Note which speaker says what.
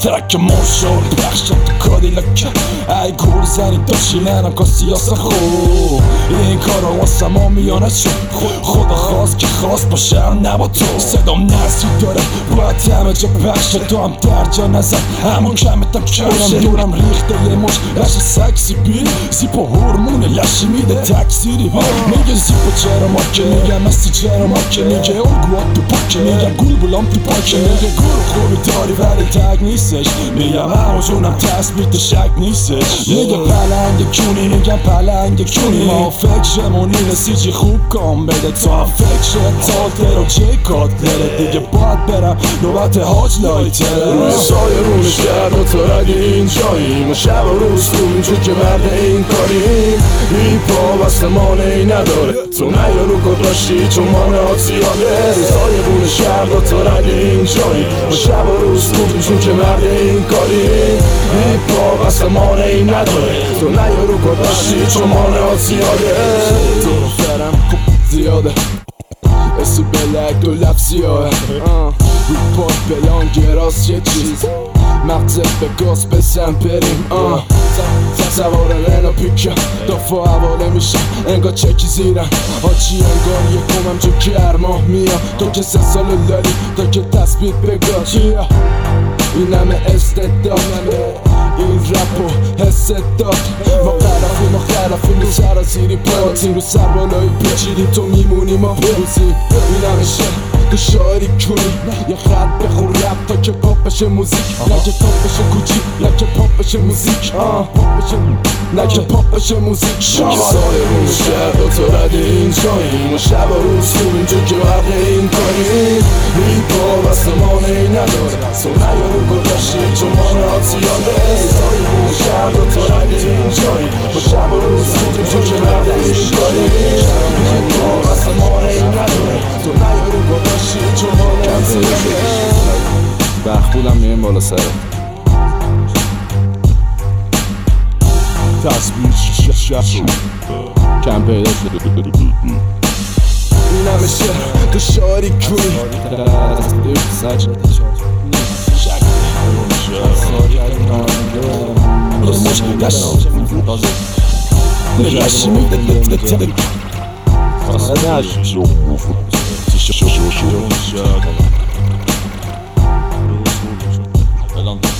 Speaker 1: ترک مرشار پخشم تو کادیلک ای گور زنی داشتی منم کاسی یاسه خوب این کارا واسه ما میانه شد خدا خواست که خواست باشه نبا تو صدام نرسی داره باید همه جا پخشه تو هم در جا نزن همون کمتم کشه دورم ریخته یه مش لش سکسی بی زیپا هرمون لشی میده تکسیری میگه زیپا چرا ماکه میگه مستی چرا ماکه میگه اون گواد تو پاکه میگه گول بلام تو پاکه میگه گول خوبی داری ولی تگ نیستش میگم همونجونم تثبیت شک نیستش میگه پلنگ کونی میگم پلنگ کونی ما فکرمون اینه سیجی خوب کام بده تو هم فکر تالتر و چه کاتلره دیگه باید برم نوبت حاج لایتره
Speaker 2: روی سایه رونش کرد و تو رد این جاییم و شب و روز کنیم چون که مرد این کاریم این پا بست مانعی نداره تو نیا رو کدراشی چون مانعات زیاده روی سایه رونش کرد و تو رد این جاییم و شب و روز کنیم چون که مرد این کاریم این پا بست مانعی نداره تو نیا رو کدراشی چون مانعات زیاده تو رو فرم خوب زیاده اسی بلک دو لفظیاه رو پاک بلان گراس یه چیز مغزت به گاز بزن بریم سوار رنو پیکم دافا حواله میشم انگار چکی زیرم آجی انگار یکمم جو گرما میام تو که 3 سال لاری تا که تثبیت بگاه این همه استعداد این رپ و حس داد ما خرفیم رو سرازیری پاتیم رو سر بالایی پیچیدیم تو میمونی ما بروزیم این همه تو شاعری کنی یه خط بخون رپ تا که پاپ بشه موزیک نه که تاپ بشه کوچی نه که پاپ بشه موزیک نه که پاپ بشه موزیک سایه روز کرد و تو رد این جاییم و شب و روز کنیم چون که مرد این کاریم این پا بست مانعی نداره تو نیا رو گذاشتی چون مانعات زیاده سایه روز کرد و تو رد این جاییم و شب و روز کنیم چون که مرد این کاریم این پا بست مانعی نداره تو نیا رو گذاشتی چون مانعات زیاده
Speaker 3: بخبولم میریم بالا سره
Speaker 1: تصویر شد
Speaker 3: کم پیدا شد
Speaker 2: این همه شهر تو شعاری کنی
Speaker 1: لشی میده
Speaker 3: الان